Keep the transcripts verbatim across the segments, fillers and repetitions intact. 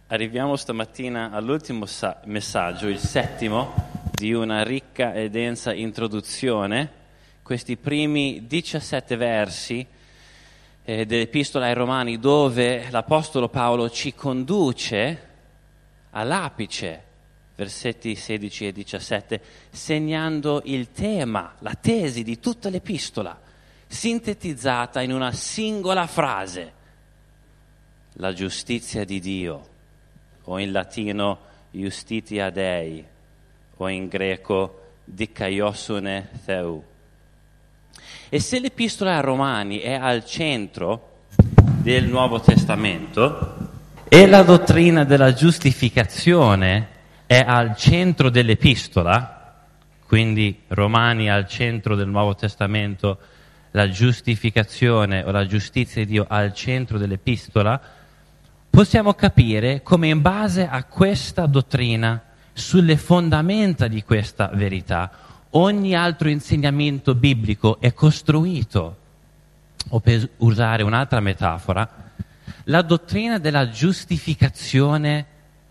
Arriviamo stamattina all'ultimo sa- messaggio, il settimo, di una ricca e densa introduzione. Questi primi diciassette versi eh, dell'Epistola ai Romani, dove l'Apostolo Paolo ci conduce all'apice, versetti sedici e diciassette, segnando il tema, la tesi di tutta l'Epistola, sintetizzata in una singola frase: la giustizia di Dio, o in latino Justitia Dei, o in greco Dikaiosune Theu. E se l'Epistola ai Romani è al centro del Nuovo Testamento e la dottrina della giustificazione è al centro dell'Epistola, quindi Romani al centro del Nuovo Testamento, la giustificazione o la giustizia di Dio al centro dell'Epistola, possiamo capire come in base a questa dottrina, sulle fondamenta di questa verità, ogni altro insegnamento biblico è costruito. O per usare un'altra metafora, la dottrina della giustificazione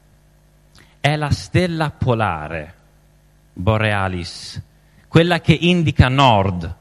è la stella polare, Borealis, quella che indica nord.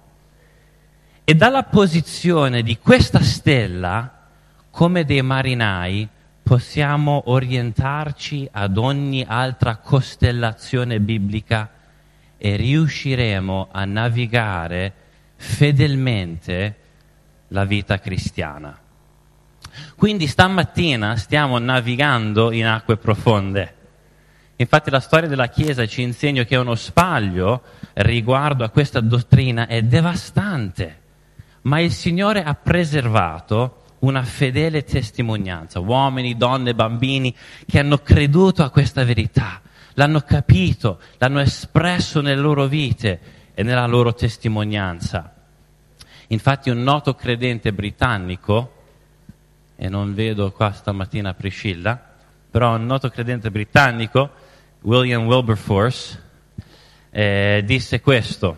E dalla posizione di questa stella, come dei marinai, possiamo orientarci ad ogni altra costellazione biblica e riusciremo a navigare fedelmente la vita cristiana. Quindi stamattina stiamo navigando in acque profonde. Infatti la storia della Chiesa ci insegna che uno spaglio riguardo a questa dottrina è devastante, ma il Signore ha preservato una fedele testimonianza, uomini, donne, bambini che hanno creduto a questa verità, l'hanno capito, l'hanno espresso nelle loro vite e nella loro testimonianza. Infatti un noto credente britannico, e non vedo qua stamattina Priscilla, però un noto credente britannico, William Wilberforce, eh, disse questo: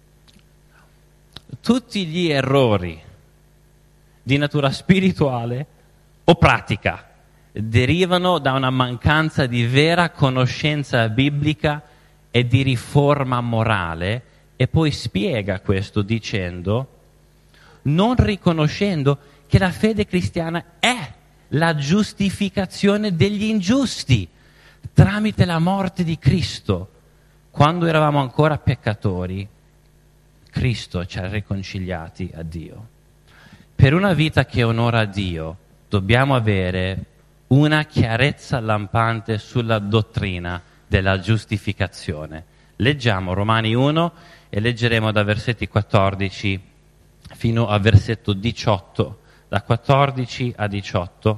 tutti gli errori di natura spirituale o pratica derivano da una mancanza di vera conoscenza biblica e di riforma morale, e poi spiega questo dicendo: non riconoscendo che la fede cristiana è la giustificazione degli ingiusti tramite la morte di Cristo. Quando eravamo ancora peccatori, Cristo ci ha riconciliati a Dio. Per una vita che onora Dio, dobbiamo avere una chiarezza lampante sulla dottrina della giustificazione. Leggiamo Romani uno e leggeremo da versetti quattordici fino a versetto diciotto, da quattordici a diciotto.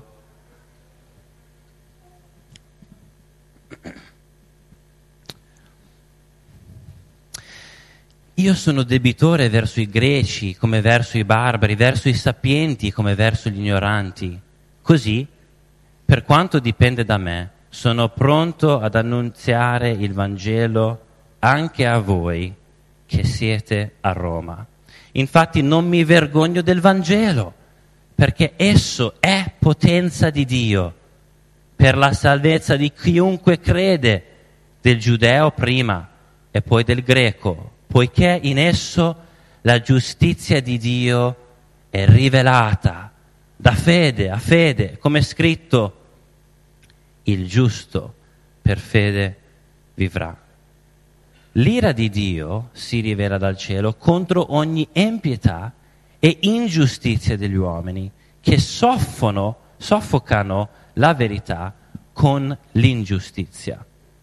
Io sono debitore verso i greci come verso i barbari, verso i sapienti come verso gli ignoranti. Così, per quanto dipende da me, sono pronto ad annunziare il Vangelo anche a voi che siete a Roma. Infatti non mi vergogno del Vangelo, perché esso è potenza di Dio per la salvezza di chiunque crede, del giudeo prima e poi del greco, poiché in esso la giustizia di Dio è rivelata da fede a fede, come è scritto: il giusto per fede vivrà. L'ira di Dio si rivela dal cielo contro ogni empietà e ingiustizia degli uomini che soffocano, soffocano la verità con l'ingiustizia.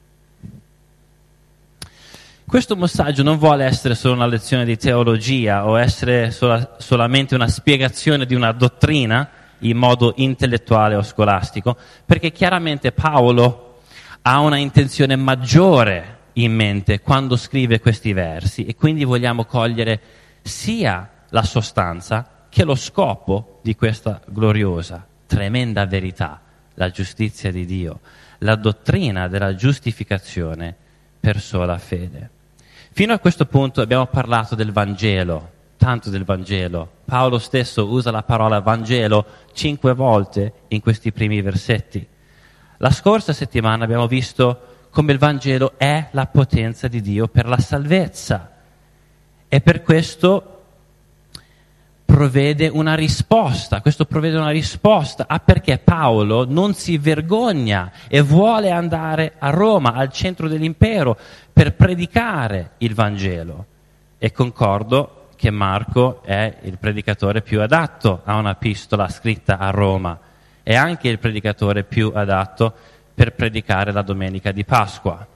Questo messaggio non vuole essere solo una lezione di teologia o essere sola, solamente una spiegazione di una dottrina in modo intellettuale o scolastico, perché chiaramente Paolo ha una intenzione maggiore in mente quando scrive questi versi, e quindi vogliamo cogliere sia la sostanza che lo scopo di questa gloriosa, tremenda verità, la giustizia di Dio, la dottrina della giustificazione per sola fede. Fino a questo punto abbiamo parlato del Vangelo, tanto del Vangelo. Paolo stesso usa la parola Vangelo cinque volte in questi primi versetti. La scorsa settimana abbiamo visto come il Vangelo è la potenza di Dio per la salvezza e per questo provvede una risposta, questo provvede una risposta a perché Paolo non si vergogna e vuole andare a Roma, al centro dell'impero, per predicare il Vangelo. E concordo che Marco è il predicatore più adatto a una epistola scritta a Roma, è anche il predicatore più adatto per predicare la domenica di Pasqua.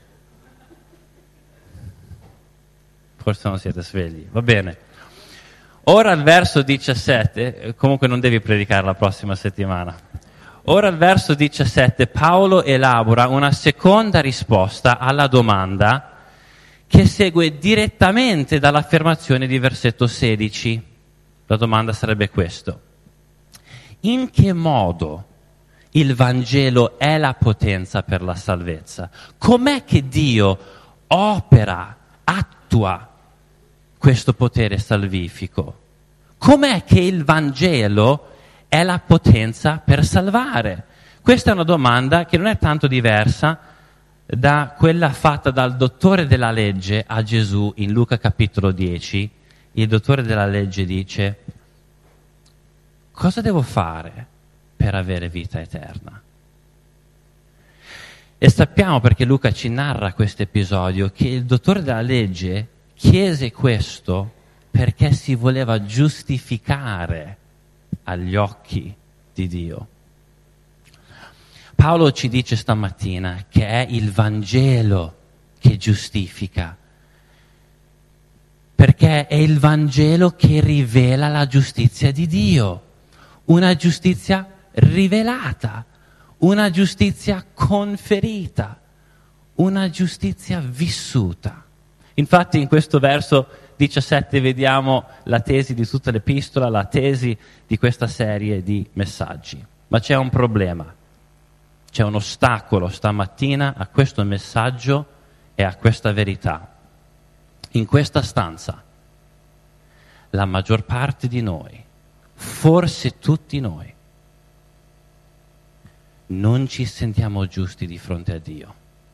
Forse non siete svegli, va bene. Ora al verso diciassette, comunque non devi predicare la prossima settimana. Ora al verso diciassette Paolo elabora una seconda risposta alla domanda che segue direttamente dall'affermazione di versetto sedici. La domanda sarebbe questo: in che modo il Vangelo è la potenza per la salvezza? Com'è che Dio opera, attua questo potere salvifico? Com'è che il Vangelo è la potenza per salvare? Questa è una domanda che non è tanto diversa da quella fatta dal dottore della legge a Gesù in Luca capitolo dieci. Il dottore della legge dice: cosa devo fare per avere vita eterna? E sappiamo, perché Luca ci narra questo episodio, che il dottore della legge chiese questo perché si voleva giustificare agli occhi di Dio. Paolo ci dice stamattina che è il Vangelo che giustifica, perché è il Vangelo che rivela la giustizia di Dio, una giustizia rivelata, una giustizia conferita, una giustizia vissuta. Infatti in questo verso diciassette vediamo la tesi di tutta l'epistola, la tesi di questa serie di messaggi. Ma c'è un problema, c'è un ostacolo stamattina a questo messaggio e a questa verità. In questa stanza la maggior parte di noi, forse tutti noi, non ci sentiamo giusti di fronte a Dio.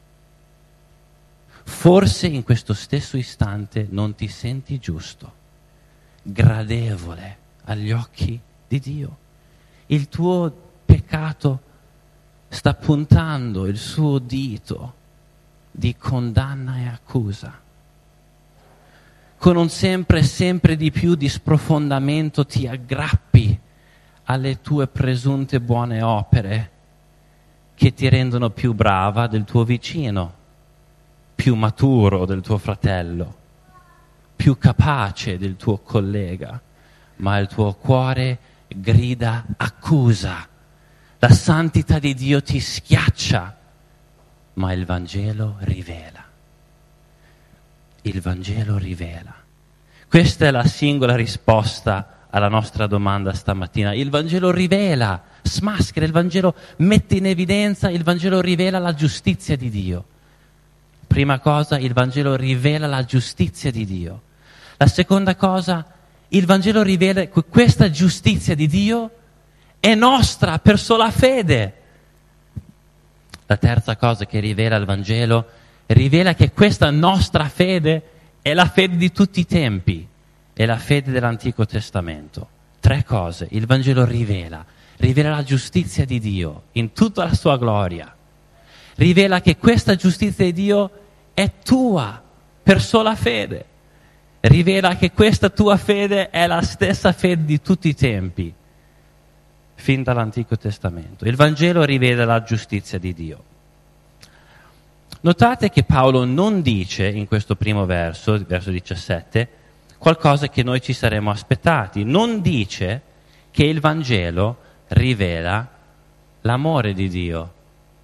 Forse in questo stesso istante non ti senti giusto, gradevole agli occhi di Dio. Il tuo peccato sta puntando il suo dito di condanna e accusa. Con un sempre e sempre di più di sprofondamento ti aggrappi alle tue presunte buone opere che ti rendono più brava del tuo vicino, più maturo del tuo fratello, più capace del tuo collega, ma il tuo cuore grida accusa. La santità di Dio ti schiaccia, ma il Vangelo rivela. Il Vangelo rivela. Questa è la singola risposta alla nostra domanda stamattina. Il Vangelo rivela, smaschera, il Vangelo mette in evidenza, il Vangelo rivela la giustizia di Dio. Prima cosa, il Vangelo rivela la giustizia di Dio. La seconda cosa, il Vangelo rivela che questa giustizia di Dio è nostra per sola fede. La terza cosa che rivela il Vangelo, rivela che questa nostra fede è la fede di tutti i tempi, è la fede dell'Antico Testamento. Tre cose, il Vangelo rivela. Rivela la giustizia di Dio in tutta la sua gloria. Rivela che questa giustizia di Dio è tua per sola fede. Rivela che questa tua fede è la stessa fede di tutti i tempi, fin dall'Antico Testamento. Il Vangelo rivela la giustizia di Dio. Notate che Paolo non dice in questo primo verso, verso diciassette, qualcosa che noi ci saremmo aspettati. Non dice che il Vangelo rivela l'amore di Dio.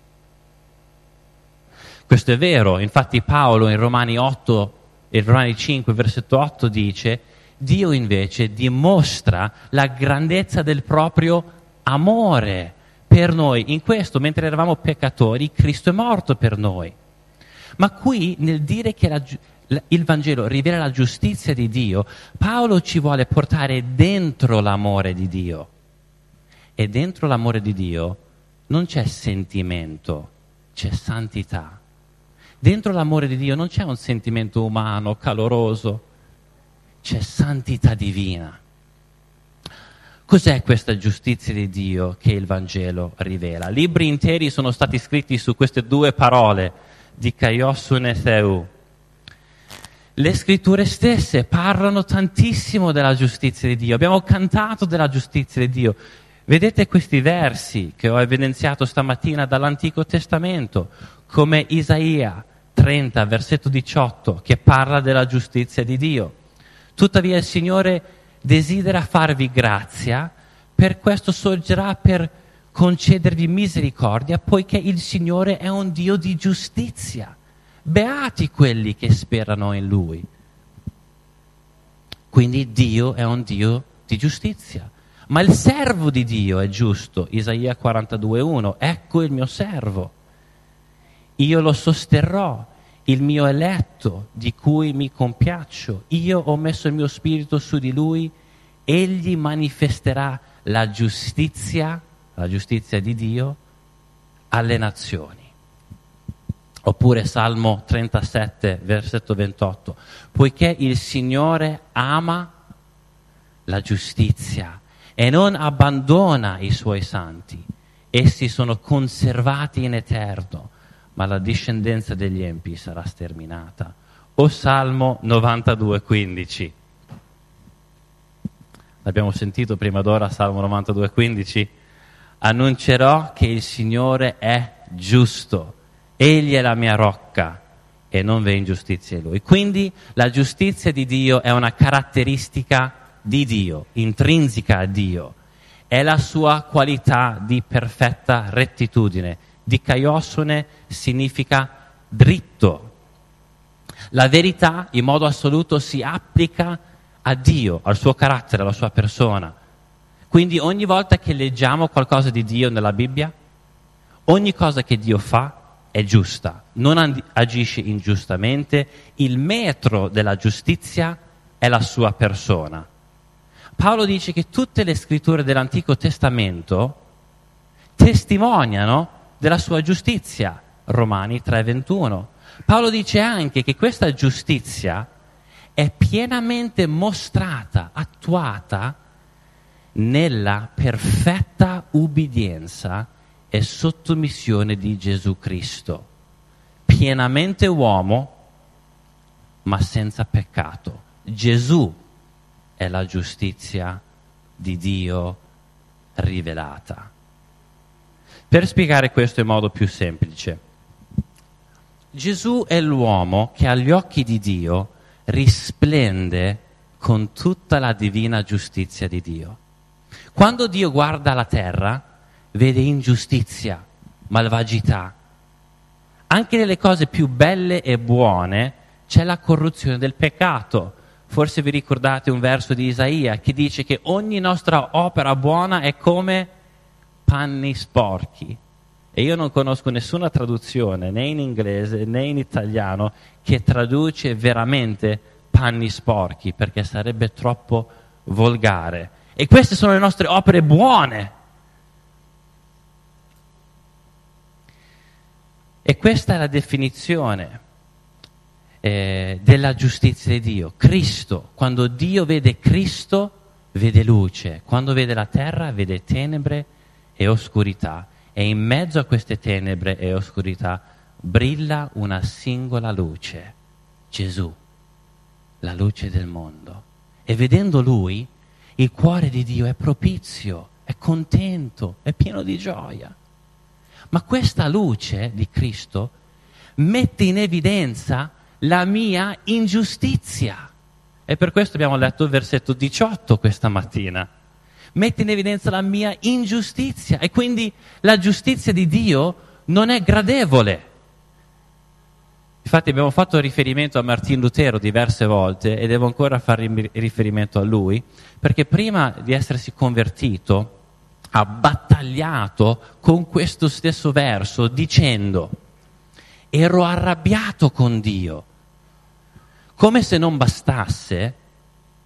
Questo è vero, infatti Paolo in Romani otto, in Romani cinque, versetto otto dice: Dio invece dimostra la grandezza del proprio amore per noi. In questo, mentre eravamo peccatori, Cristo è morto per noi. Ma qui, nel dire che la, il Vangelo rivela la giustizia di Dio, Paolo ci vuole portare dentro l'amore di Dio. E dentro l'amore di Dio non c'è sentimento, c'è santità. Dentro l'amore di Dio non c'è un sentimento umano, caloroso, c'è santità divina. Cos'è questa giustizia di Dio che il Vangelo rivela? Libri interi sono stati scritti su queste due parole, dikaiossun e theu. Le scritture stesse parlano tantissimo della giustizia di Dio. Abbiamo cantato della giustizia di Dio. Vedete questi versi che ho evidenziato stamattina dall'Antico Testamento, come Isaia trenta, versetto diciotto, che parla della giustizia di Dio. Tuttavia il Signore desidera farvi grazia, per questo sorgerà per concedervi misericordia, poiché il Signore è un Dio di giustizia. Beati quelli che sperano in Lui. Quindi Dio è un Dio di giustizia. Ma il servo di Dio è giusto. Isaia quarantadue uno, ecco il mio servo. Io lo sosterrò, il mio eletto, di cui mi compiaccio. Io ho messo il mio spirito su di lui, egli manifesterà la giustizia, la giustizia di Dio, alle nazioni. Oppure Salmo trentasette, versetto ventotto, poiché il Signore ama la giustizia e non abbandona i suoi santi, essi sono conservati in eterno, ma la discendenza degli empi sarà sterminata. O Salmo novantadue quindici. L'abbiamo sentito prima d'ora, Salmo novantadue quindici. Annuncerò che il Signore è giusto, egli è la mia rocca e non v'è ingiustizia in lui. Quindi la giustizia di Dio è una caratteristica di Dio, intrinseca a Dio. È la sua qualità di perfetta rettitudine. Dikaiosune significa dritto. La verità in modo assoluto si applica a Dio, al suo carattere, alla sua persona. Quindi ogni volta che leggiamo qualcosa di Dio nella Bibbia, ogni cosa che Dio fa è giusta, non agisce ingiustamente. Il metro della giustizia è la sua persona. Paolo dice che tutte le scritture dell'Antico Testamento testimoniano della sua giustizia, Romani tre ventuno. Paolo dice anche che questa giustizia è pienamente mostrata, attuata nella perfetta ubbidienza e sottomissione di Gesù Cristo, pienamente uomo ma senza peccato. Gesù è la giustizia di Dio rivelata. Per spiegare questo in modo più semplice, Gesù è l'uomo che agli occhi di Dio risplende con tutta la divina giustizia di Dio. Quando Dio guarda la terra, vede ingiustizia, malvagità. Anche nelle cose più belle e buone c'è la corruzione del peccato. Forse vi ricordate un verso di Isaia che dice che ogni nostra opera buona è come panni sporchi. E io non conosco nessuna traduzione, né in inglese né in italiano, che traduce veramente panni sporchi, perché sarebbe troppo volgare. E queste sono le nostre opere buone. E questa è la definizione eh, della giustizia di Dio. Cristo, quando Dio vede Cristo, vede luce. Quando vede la terra, vede tenebre e oscurità. E in mezzo a queste tenebre e oscurità brilla una singola luce, Gesù, la luce del mondo. E vedendo Lui, il cuore di Dio è propizio, è contento, è pieno di gioia. Ma questa luce di Cristo mette in evidenza la mia ingiustizia. E per questo abbiamo letto il versetto diciotto questa mattina. Mette in evidenza la mia ingiustizia e quindi la giustizia di Dio non è gradevole. Infatti abbiamo fatto riferimento a Martin Lutero diverse volte e devo ancora fare riferimento a lui, perché prima di essersi convertito ha battagliato con questo stesso verso dicendo: ero arrabbiato con Dio, come se non bastasse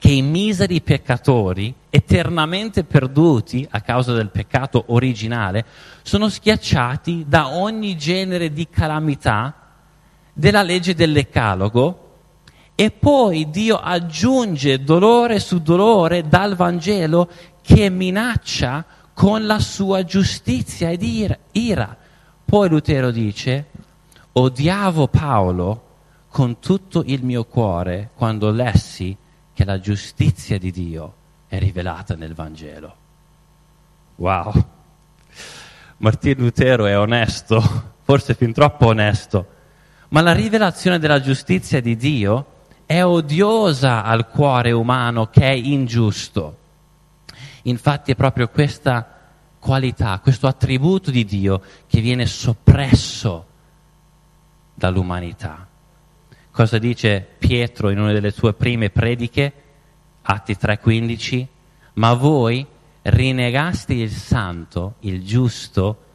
che i miseri peccatori, eternamente perduti a causa del peccato originale, sono schiacciati da ogni genere di calamità della legge del Decalogo, e poi Dio aggiunge dolore su dolore dal Vangelo che minaccia con la sua giustizia ed ira. Poi Lutero dice: odiavo Paolo con tutto il mio cuore quando lessi che la giustizia di Dio è rivelata nel Vangelo. Wow! Martin Lutero è onesto, forse fin troppo onesto, ma la rivelazione della giustizia di Dio è odiosa al cuore umano che è ingiusto. Infatti è proprio questa qualità, questo attributo di Dio che viene soppresso dall'umanità. Cosa dice Pietro in una delle sue prime prediche, Atti tre quindici? Ma voi rinnegaste il santo, il giusto,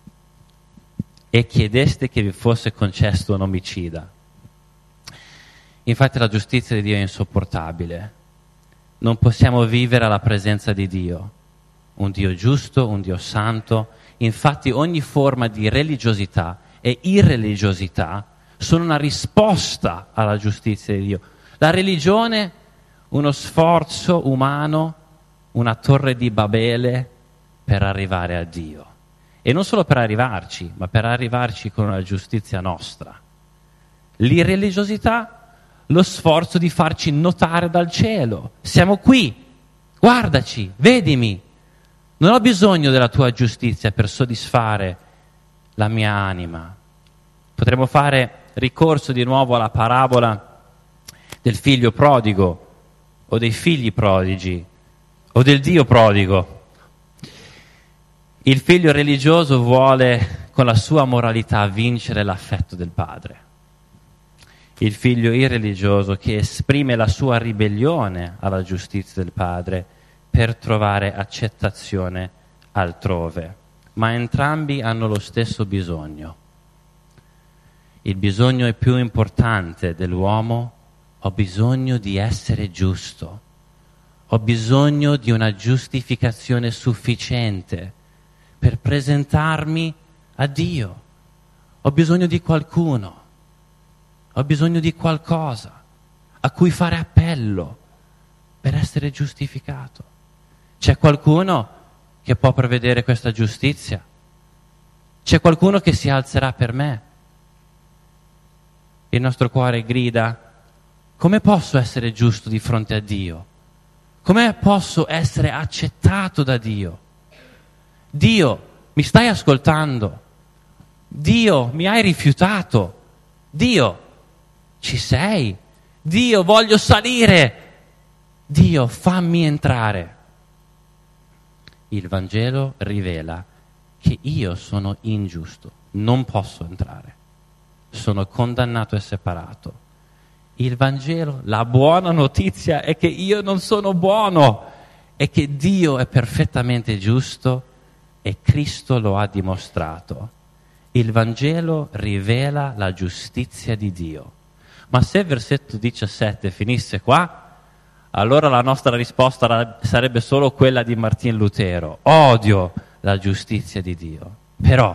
e chiedeste che vi fosse concesso un omicida. Infatti la giustizia di Dio è insopportabile. Non possiamo vivere alla presenza di Dio, un Dio giusto, un Dio santo. Infatti ogni forma di religiosità e irreligiosità sono una risposta alla giustizia di Dio. La religione, uno sforzo umano, una torre di Babele per arrivare a Dio. E non solo per arrivarci, ma per arrivarci con una giustizia nostra. L'irreligiosità, lo sforzo di farci notare dal cielo. Siamo qui, guardaci, vedimi. Non ho bisogno della tua giustizia per soddisfare la mia anima. Potremmo fare ricorso di nuovo alla parabola del figlio prodigo o dei figli prodigi o del Dio prodigo. Il figlio religioso vuole con la sua moralità vincere l'affetto del padre. Il figlio irreligioso che esprime la sua ribellione alla giustizia del padre per trovare accettazione altrove. Ma entrambi hanno lo stesso bisogno. Il bisogno è più importante dell'uomo: ho bisogno di essere giusto, ho bisogno di una giustificazione sufficiente per presentarmi a Dio, ho bisogno di qualcuno, ho bisogno di qualcosa a cui fare appello per essere giustificato. C'è qualcuno che può prevedere questa giustizia? C'è qualcuno che si alzerà per me? Il nostro cuore grida: come posso essere giusto di fronte a Dio? Come posso essere accettato da Dio? Dio, mi stai ascoltando? Dio, mi hai rifiutato? Dio, ci sei? Dio, voglio salire! Dio, fammi entrare. Il Vangelo rivela che io sono ingiusto, non posso entrare. Sono condannato e separato. Il Vangelo, la buona notizia è che io non sono buono e che Dio è perfettamente giusto e Cristo lo ha dimostrato. Il Vangelo rivela la giustizia di Dio. Ma se il versetto diciassette finisse qua, allora la nostra risposta sarebbe solo quella di Martin Lutero: odio la giustizia di Dio. Però,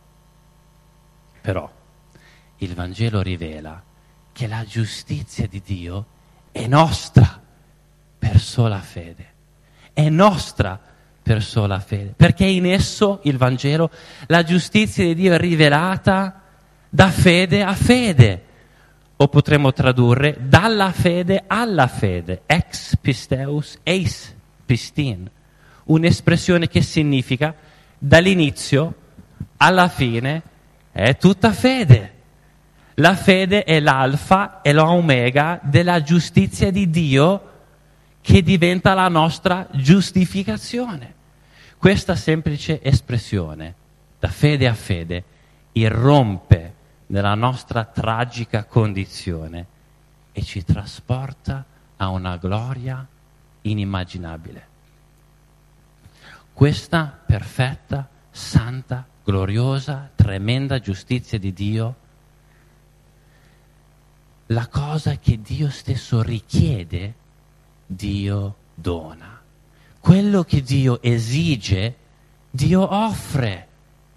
però, il Vangelo rivela che la giustizia di Dio è nostra per sola fede. È nostra per sola fede. Perché in esso, il Vangelo, la giustizia di Dio è rivelata da fede a fede. O potremmo tradurre dalla fede alla fede. Ex pisteus eis pistin. Un'espressione che significa dall'inizio alla fine è tutta fede. La fede è l'alfa e l'omega della giustizia di Dio che diventa la nostra giustificazione. Questa semplice espressione, da fede a fede, irrompe nella nostra tragica condizione e ci trasporta a una gloria inimmaginabile. Questa perfetta, santa, gloriosa, tremenda giustizia di Dio, la cosa che Dio stesso richiede Dio dona. Quello che Dio esige, Dio offre.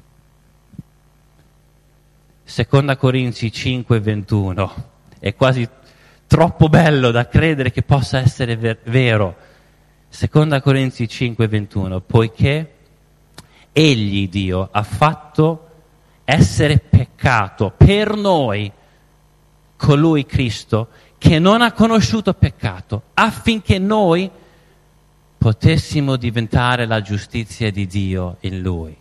Seconda Corinzi cinque ventuno, è quasi troppo bello da credere che possa essere ver- vero. Seconda Corinzi cinque ventuno, poiché Egli, Dio, ha fatto essere peccato per noi colui Cristo che non ha conosciuto peccato, affinché noi potessimo diventare la giustizia di Dio in Lui.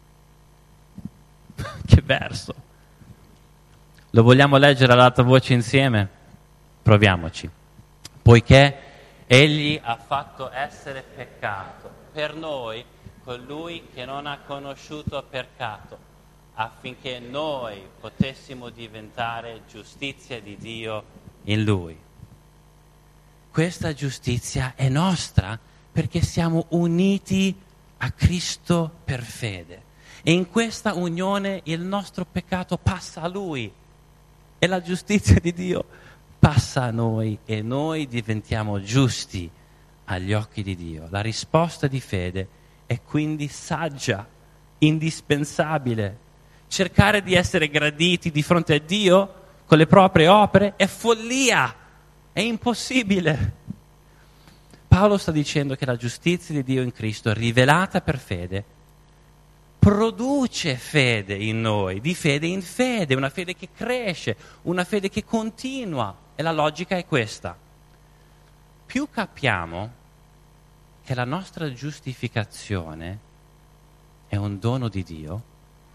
Che verso! Lo vogliamo leggere ad alta voce insieme? Proviamoci. Poiché Egli ha fatto essere peccato per noi colui che non ha conosciuto peccato, affinché noi potessimo diventare giustizia di Dio in Lui. Questa giustizia è nostra perché siamo uniti a Cristo per fede. E in questa unione il nostro peccato passa a Lui e la giustizia di Dio passa a noi e noi diventiamo giusti agli occhi di Dio. La risposta di fede è quindi saggia, indispensabile. Cercare di essere graditi di fronte a Dio con le proprie opere è follia, è impossibile. Paolo sta dicendo che la giustizia di Dio in Cristo, rivelata per fede, produce fede in noi, di fede in fede, una fede che cresce, una fede che continua. E la logica è questa. Più capiamo che la nostra giustificazione è un dono di Dio,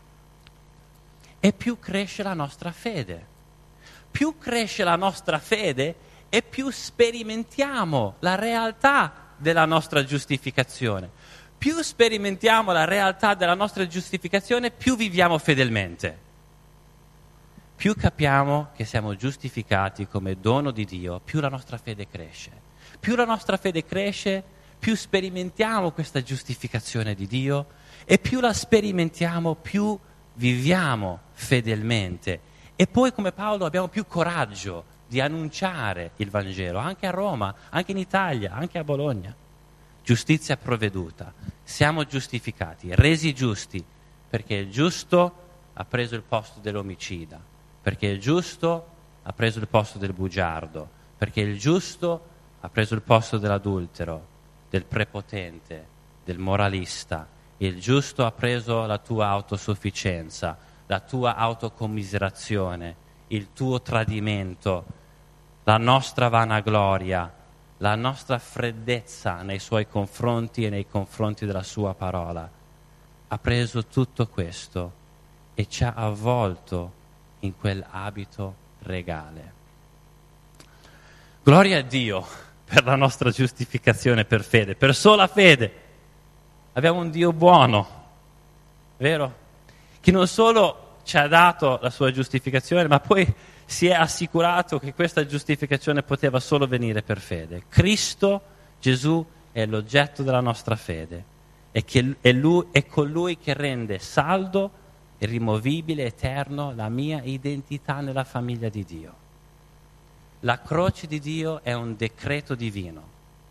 e più cresce la nostra fede. Più cresce la nostra fede e più sperimentiamo la realtà della nostra giustificazione. Più sperimentiamo la realtà della nostra giustificazione, più viviamo fedelmente. Più capiamo che siamo giustificati come dono di Dio, più la nostra fede cresce. Più la nostra fede cresce, più sperimentiamo questa giustificazione di Dio e più la sperimentiamo, più viviamo fedelmente. E poi, come Paolo, abbiamo più coraggio di annunciare il Vangelo, anche a Roma, anche in Italia, anche a Bologna. Giustizia provveduta. Siamo giustificati, resi giusti, perché il giusto ha preso il posto dell'omicida, perché il giusto ha preso il posto del bugiardo, perché il giusto ha preso il posto dell'adultero, del prepotente, del moralista. Il giusto ha preso la tua autosufficienza, la tua autocommiserazione, il tuo tradimento, la nostra vanagloria, la nostra freddezza nei suoi confronti e nei confronti della sua parola. Ha preso tutto questo e ci ha avvolto in quell'abito regale. Gloria a Dio per la nostra giustificazione per fede, per sola fede. Abbiamo un Dio buono, vero? Che non solo ci ha dato la sua giustificazione, ma poi si è assicurato che questa giustificazione poteva solo venire per fede. Cristo, Gesù, è l'oggetto della nostra fede e che è, lui, è colui che rende saldo, irrimovibile, eterno la mia identità nella famiglia di Dio. La croce di Dio è un decreto divino.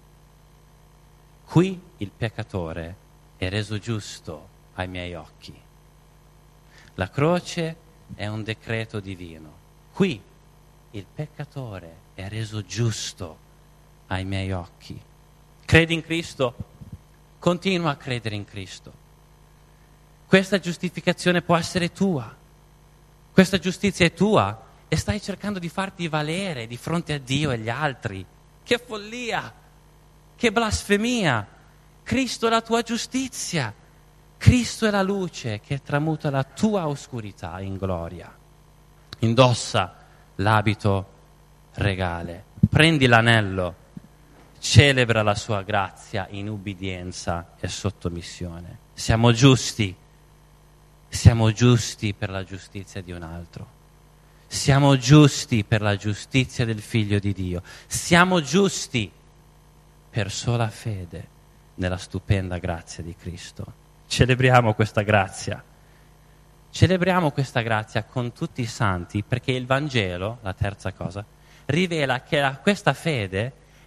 Qui il peccatore è reso giusto ai miei occhi. La croce è un decreto divino. Qui il peccatore è reso giusto ai miei occhi. Credi in Cristo? Continua a credere in Cristo. Questa giustificazione può essere tua. Questa giustizia è tua e stai cercando di farti valere di fronte a Dio e agli altri. Che follia! Che blasfemia! Cristo è la tua giustizia. Cristo è la luce che tramuta la tua oscurità in gloria. Indossa l'abito regale, prendi l'anello, celebra la sua grazia in ubbidienza e sottomissione. Siamo giusti, siamo giusti per la giustizia di un altro. Siamo giusti per la giustizia del Figlio di Dio. Siamo giusti per sola fede nella stupenda grazia di Cristo. Celebriamo questa grazia. Celebriamo questa grazia con tutti i santi, perché il Vangelo, la terza cosa, rivela che la, questa fede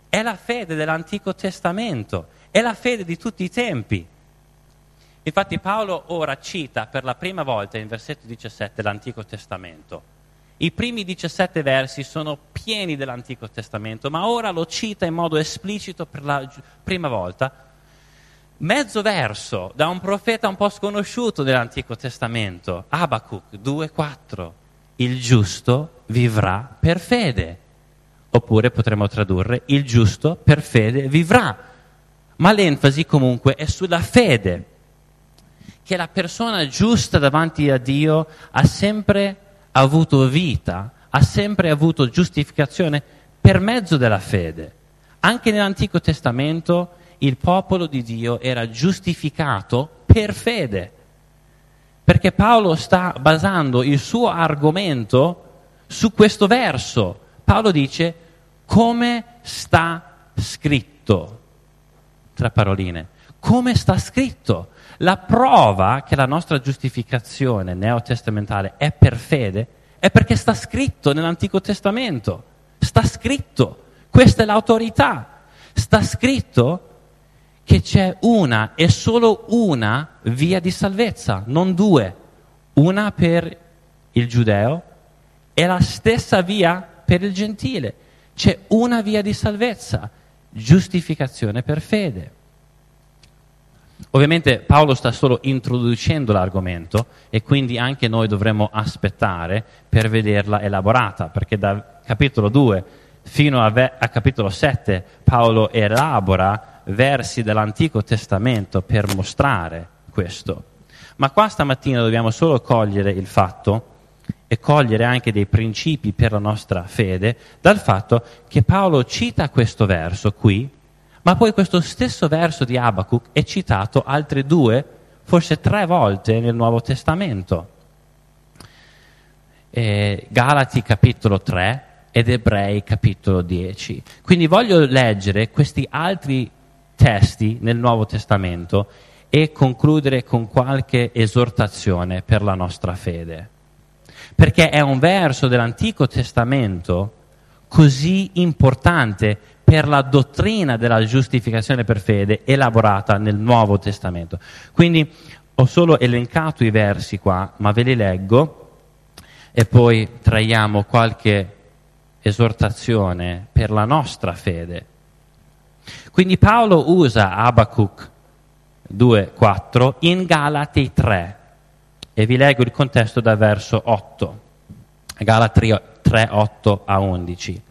è la fede dell'Antico Testamento, è la fede di tutti i tempi. Infatti Paolo ora cita per la prima volta in versetto diciassette l'Antico Testamento. I primi diciassette versi sono pieni dell'Antico Testamento, ma ora lo cita in modo esplicito per la prima volta. Mezzo verso da un profeta un po' sconosciuto dell'Antico Testamento, Abacuc due quattro, il giusto vivrà per fede. Oppure potremmo tradurre, il giusto per fede vivrà. Ma l'enfasi comunque è sulla fede, che la persona giusta davanti a Dio ha sempre avuto vita, ha sempre avuto giustificazione per mezzo della fede. Anche nell'Antico Testamento il popolo di Dio era giustificato per fede, perché Paolo sta basando il suo argomento su questo verso. Paolo dice, come sta scritto, tra paroline, come sta scritto. La prova che la nostra giustificazione neotestamentale è per fede è perché sta scritto nell'Antico Testamento, sta scritto, questa è l'autorità, sta scritto che c'è una e solo una via di salvezza, non due, una per il giudeo e la stessa via per il gentile. C'è una via di salvezza, giustificazione per fede. Ovviamente Paolo sta solo introducendo l'argomento e quindi anche noi dovremmo aspettare per vederla elaborata, perché da capitolo due fino a, ve- a capitolo sette Paolo elabora versi dell'Antico Testamento per mostrare questo. Ma qua stamattina dobbiamo solo cogliere il fatto e cogliere anche dei principi per la nostra fede dal fatto che Paolo cita questo verso qui, ma poi questo stesso verso di Abacuc è citato altre due, forse tre volte nel Nuovo Testamento. Eh, Galati capitolo tre ed Ebrei capitolo dieci. Quindi voglio leggere questi altri testi nel Nuovo Testamento e concludere con qualche esortazione per la nostra fede. Perché è un verso dell'Antico Testamento così importante per la dottrina della giustificazione per fede elaborata nel Nuovo Testamento. Quindi ho solo elencato i versi qua, ma ve li leggo e poi traiamo qualche esortazione per la nostra fede. Quindi Paolo usa Abacuc due quattro in Galati tre e vi leggo il contesto dal verso otto, Galati tre otto a undici.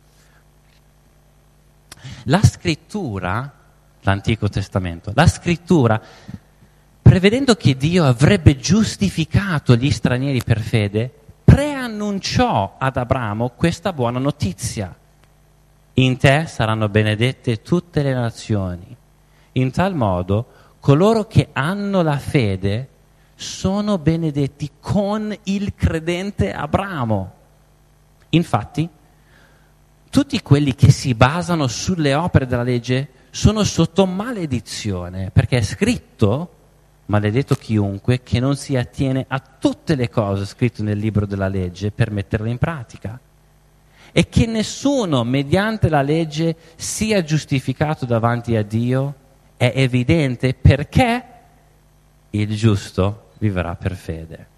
La scrittura, l'Antico Testamento, la scrittura, prevedendo che Dio avrebbe giustificato gli stranieri per fede, preannunciò ad Abramo questa buona notizia. In te saranno benedette tutte le nazioni. In tal modo, coloro che hanno la fede sono benedetti con il credente Abramo. Infatti, tutti quelli che si basano sulle opere della legge sono sotto maledizione, perché è scritto, maledetto chiunque che non si attiene a tutte le cose scritte nel libro della legge per metterle in pratica. E che nessuno mediante la legge sia giustificato davanti a Dio è evidente perché il giusto vivrà per fede.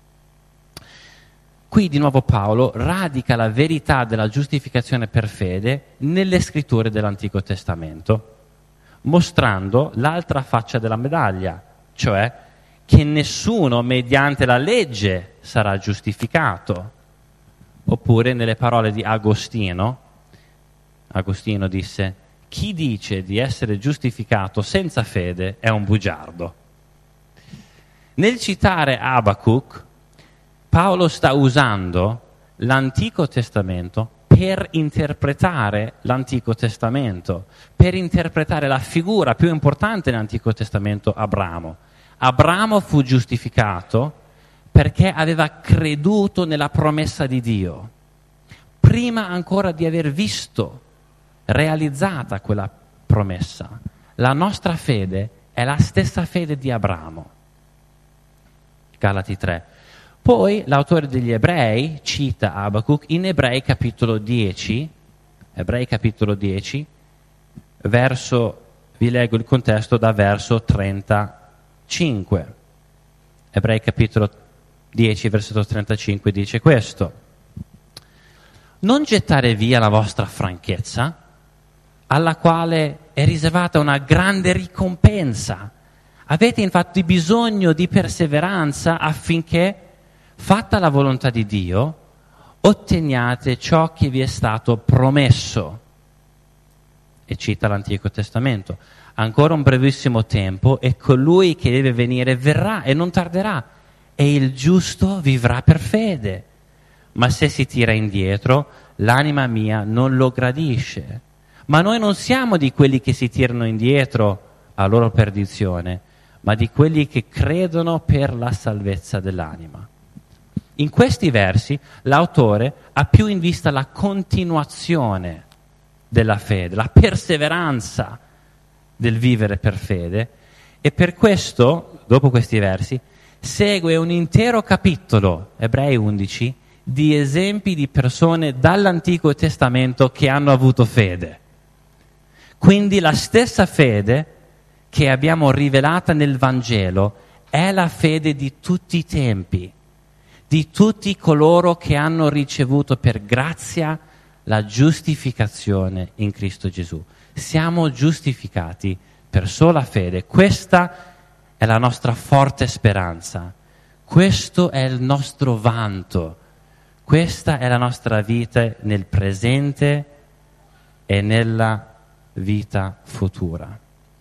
Qui di nuovo Paolo radica la verità della giustificazione per fede nelle scritture dell'Antico Testamento, mostrando l'altra faccia della medaglia, cioè che nessuno mediante la legge sarà giustificato. Oppure nelle parole di Agostino, Agostino disse: chi dice di essere giustificato senza fede è un bugiardo. Nel citare Abacuc, Paolo sta usando l'Antico Testamento per interpretare l'Antico Testamento, per interpretare la figura più importante nell'Antico Testamento, Abramo. Abramo fu giustificato perché aveva creduto nella promessa di Dio, prima ancora di aver visto realizzata quella promessa. La nostra fede è la stessa fede di Abramo. Galati tre. Poi l'autore degli Ebrei cita Abacuc in Ebrei capitolo dieci, Ebrei capitolo dieci, verso, vi leggo il contesto da verso trentacinque. Ebrei capitolo dieci, versetto trentacinque dice questo: non gettare via la vostra franchezza, alla quale è riservata una grande ricompensa. Avete infatti bisogno di perseveranza affinché, fatta la volontà di Dio, otteniate ciò che vi è stato promesso. E cita l'Antico Testamento: ancora un brevissimo tempo e colui che deve venire verrà e non tarderà, e il giusto vivrà per fede. Ma se si tira indietro, l'anima mia non lo gradisce. Ma noi non siamo di quelli che si tirano indietro a loro perdizione, ma di quelli che credono per la salvezza dell'anima. In questi versi l'autore ha più in vista la continuazione della fede, la perseveranza del vivere per fede, e per questo, dopo questi versi, segue un intero capitolo, Ebrei undici, di esempi di persone dall'Antico Testamento che hanno avuto fede. Quindi la stessa fede che abbiamo rivelata nel Vangelo è la fede di tutti i tempi, di tutti coloro che hanno ricevuto per grazia la giustificazione in Cristo Gesù. Siamo giustificati per sola fede. Questa è la nostra forte speranza. Questo è il nostro vanto. Questa è la nostra vita nel presente e nella vita futura.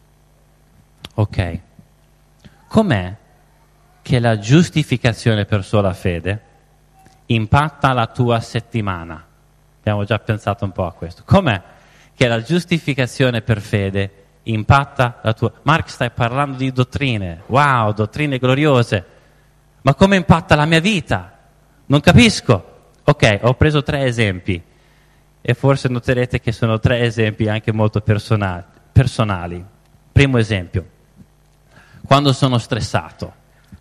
Ok. Com'è che la giustificazione per sola fede impatta la tua settimana? Abbiamo già pensato un po' a questo. Com'è che la giustificazione per fede impatta la tua... Mark, stai parlando di dottrine. Wow, dottrine gloriose. Ma come impatta la mia vita? Non capisco. Ok, ho preso tre esempi e forse noterete che sono tre esempi anche molto personali. personali. Primo esempio. Quando sono stressato.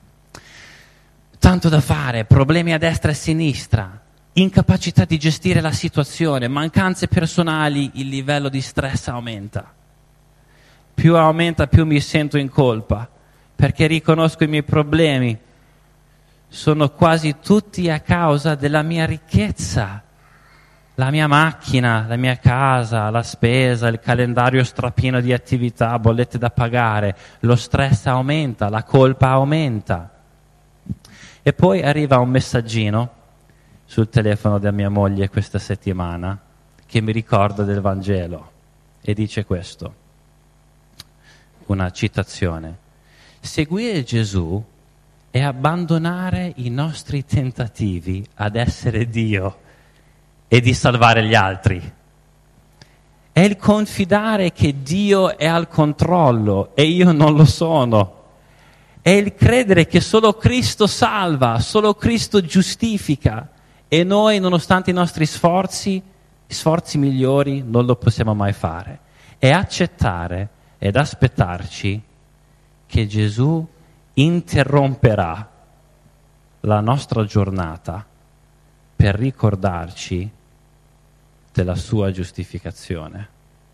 Tanto da fare, problemi a destra e a sinistra, incapacità di gestire la situazione, mancanze personali, il livello di stress aumenta. Più aumenta, più mi sento in colpa, perché riconosco i miei problemi. Sono quasi tutti a causa della mia ricchezza. La mia macchina, la mia casa, la spesa, il calendario strapieno di attività, bollette da pagare, lo stress aumenta, la colpa aumenta. E poi arriva un messaggino sul telefono della mia moglie questa settimana che mi ricorda del Vangelo e dice questo, una citazione: seguire Gesù è abbandonare i nostri tentativi ad essere Dio e di salvare gli altri. È il confidare che Dio è al controllo e io non lo sono. È il credere che solo Cristo salva, solo Cristo giustifica e noi, nonostante i nostri sforzi, sforzi migliori, non lo possiamo mai fare. È accettare ed aspettarci che Gesù interromperà la nostra giornata per ricordarci della sua giustificazione.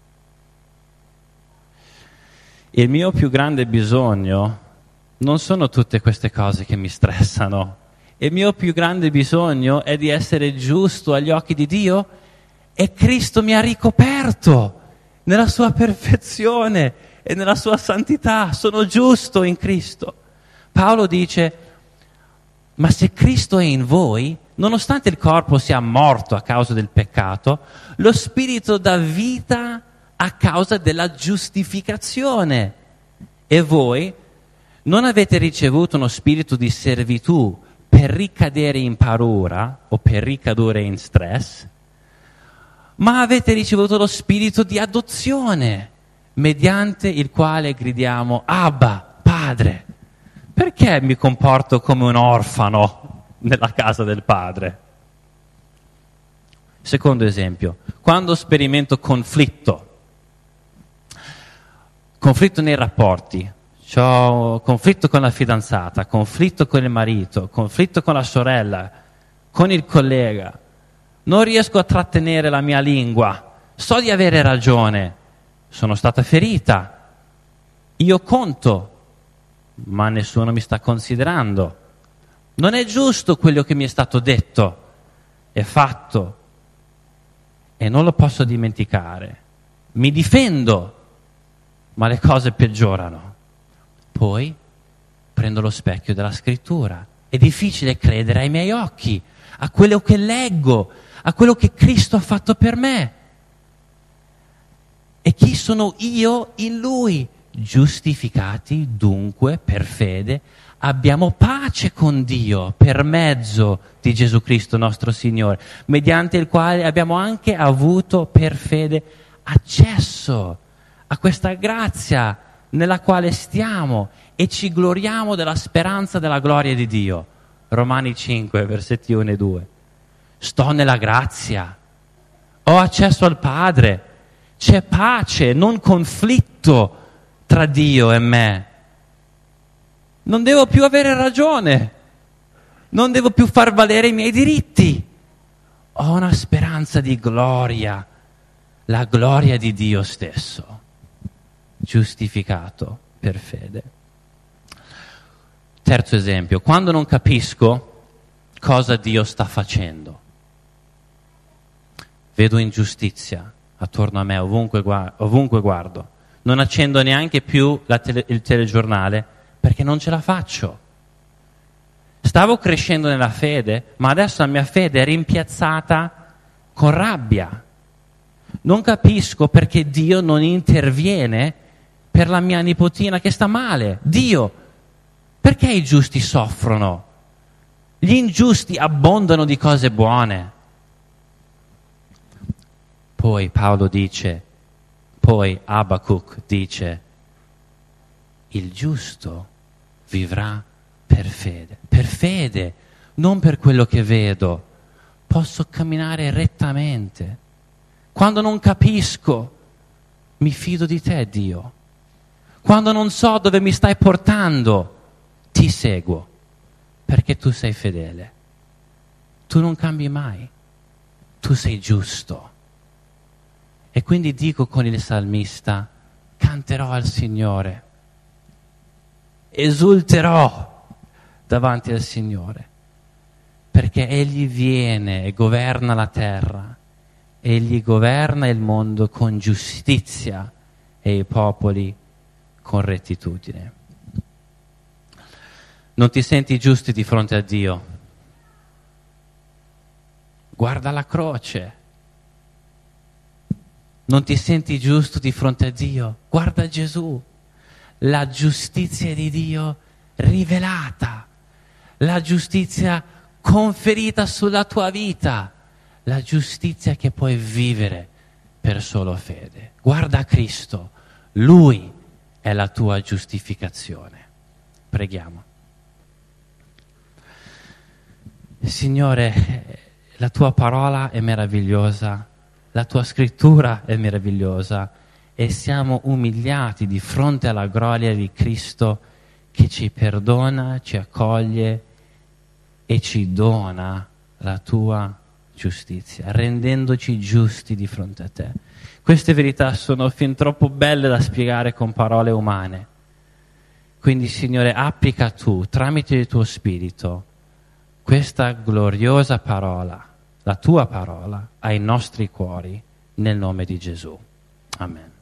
Il mio più grande bisogno non sono tutte queste cose che mi stressano. Il mio più grande bisogno è di essere giusto agli occhi di Dio e Cristo mi ha ricoperto nella sua perfezione e nella sua santità. Sono giusto in Cristo. Paolo dice: ma se Cristo è in voi, nonostante il corpo sia morto a causa del peccato, lo spirito dà vita a causa della giustificazione. E voi non avete ricevuto uno spirito di servitù per ricadere in paura o per ricadere in stress, ma avete ricevuto lo spirito di adozione, mediante il quale gridiamo: Abba, Padre. Perché mi comporto come un orfano nella casa del Padre? Secondo esempio, quando sperimento conflitto, conflitto nei rapporti, c'ho conflitto con la fidanzata, conflitto con il marito, conflitto con la sorella, con il collega, non riesco a trattenere la mia lingua, so di avere ragione, sono stata ferita, io conto, ma nessuno mi sta considerando. Non è giusto quello che mi è stato detto e fatto e non lo posso dimenticare. Mi difendo, ma le cose peggiorano. Poi prendo lo specchio della scrittura. È difficile credere ai miei occhi, a quello che leggo, a quello che Cristo ha fatto per me. E chi sono io in Lui? Giustificati dunque per fede, abbiamo pace con Dio per mezzo di Gesù Cristo nostro Signore, mediante il quale abbiamo anche avuto per fede accesso a questa grazia nella quale stiamo e ci gloriamo della speranza della gloria di Dio. Romani cinque, versetti uno e due. Sto nella grazia, ho accesso al Padre, c'è pace, non conflitto tra Dio e me. Non devo più avere ragione, non devo più far valere i miei diritti. Ho una speranza di gloria, la gloria di Dio stesso, giustificato per fede. Terzo esempio, quando non capisco cosa Dio sta facendo, vedo ingiustizia attorno a me, ovunque, ovunque guardo, non accendo neanche più la tele, il telegiornale perché non ce la faccio. Stavo crescendo nella fede, ma adesso la mia fede è rimpiazzata con rabbia. Non capisco perché Dio non interviene per la mia nipotina che sta male. Dio, perché i giusti soffrono? Gli ingiusti abbondano di cose buone. Poi Paolo dice, poi Abacuc dice, il giusto vivrà per fede. Per fede, non per quello che vedo. Posso camminare rettamente. Quando non capisco, mi fido di te, Dio. Quando non so dove mi stai portando, ti seguo, perché tu sei fedele. Tu non cambi mai. Tu sei giusto. E quindi dico con il salmista, canterò al Signore, esulterò davanti al Signore, perché Egli viene e governa la terra, Egli governa il mondo con giustizia e i popoli con rettitudine. Non ti senti giusto di fronte a Dio? Guarda la croce. Non ti senti giusto di fronte a Dio? Guarda Gesù, la giustizia di Dio rivelata, la giustizia conferita sulla tua vita, la giustizia che puoi vivere per solo fede. Guarda Cristo, Lui è la tua giustificazione. Preghiamo. Signore, la tua parola è meravigliosa, la tua scrittura è meravigliosa e siamo umiliati di fronte alla gloria di Cristo che ci perdona, ci accoglie e ci dona la tua giustizia, rendendoci giusti di fronte a te. Queste verità sono fin troppo belle da spiegare con parole umane. Quindi, Signore, applica tu, tramite il tuo Spirito, questa gloriosa parola, la tua parola, ai nostri cuori, nel nome di Gesù. Amen.